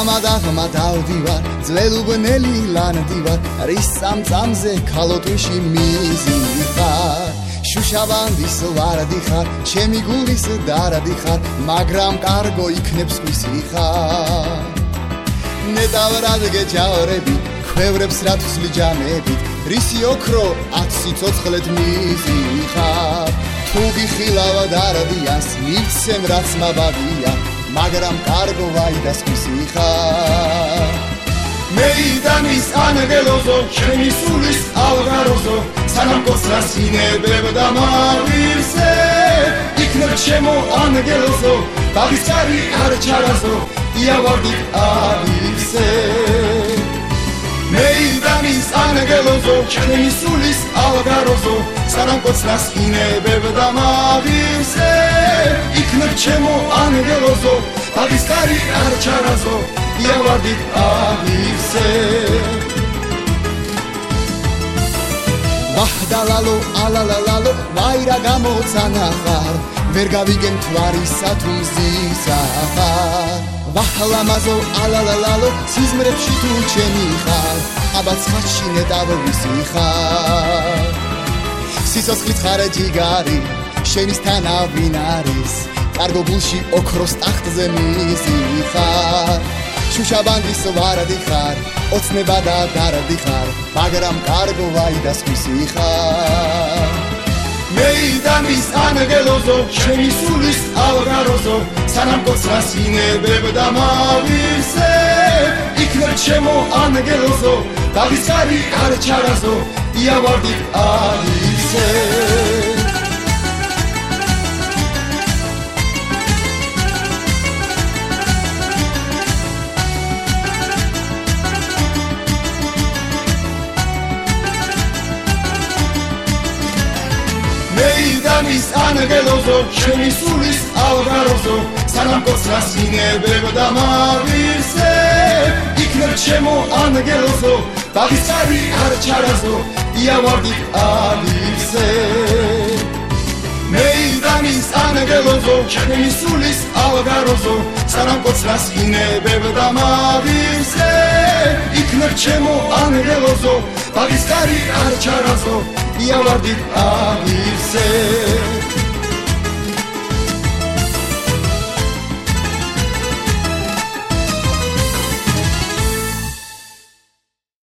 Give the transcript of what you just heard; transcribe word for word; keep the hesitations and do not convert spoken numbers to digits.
ღმა დავდივარ ძველუბნელი ლანდივარ რის წამწამზე ქალოტვიში მიზიხარ შუშავანდის ვარდი ხარ ჩემი გულის დარდი ხარ მაგრამ კარგო იქნებს ვისიხარ ნეტავრად გეჯავრები ქვევრებს რათვის ლიჯამებით რისი ოქრო ათ სიცოცხლეთ მიზიხარ თუ გიხილავ დარდიას მიცემ რაც მაბადია მაგრამ კარგო ვაიდას ვისიხარ მეიდანის ანგელოზო ჩემი სულის ალღაროზო სანამ კოცრას ინებებ და მავირსე იქნებ ჩემო ანგელოზო ბაღის კარი არ ჩარაზო იავარდით ავირსე მეიდანის ანგელოზო ჩემი სულის ალღაროზო სანამ კოცრას ინებებ და მავირსე იქნებ ჩემო ანგელოზო ბაღის კარი არ ჩარაზო იავარდით ავირსე ვაჰდალალო ალალალალო ვაირა გამოცანახარ ვერ გავიგენ თვარისა თუ მზისახარ ვაჰლამაზო ალალალალო სიზმრებში თუ ჩემი ხარ აბა ცხადში ნეტავ ვისიხარ სიცოცხლით ხარ ჯიგარი შენისთანა ვინ არის კარგო გულში ოქროს ტახტზე მიზიხარ შუშაბანდის ვარდი ხარ ოცნება და დარდი ხარ მაგრამ კარგო ვაიდას ვისიხარ მეიდანის ანგელოზო ჩემი სულის ალღაროზო სანამ კოცრას ინებებ და მავირსე იქნებ ჩემო ანგელოზო ბაღის კარი არ ჩარაზო იავარდით ავირსე მეიდანის ანგელოზო ჩემი სულის ალღაროზო სანამ კოცრას ინებებ და მავირსე იქნებ ჩემო ანგელოზო ბაღის კარი არ ჩარაზო იავარდით ავირსე მეიდანის ანგელოზო ჩემი სულის ალღაროზო სანამ კოცრას ინებებ და მავირსე იქნებ ჩემო ანგელოზო ბაღის კარი არ ჩარაზო იავარდით ავირსე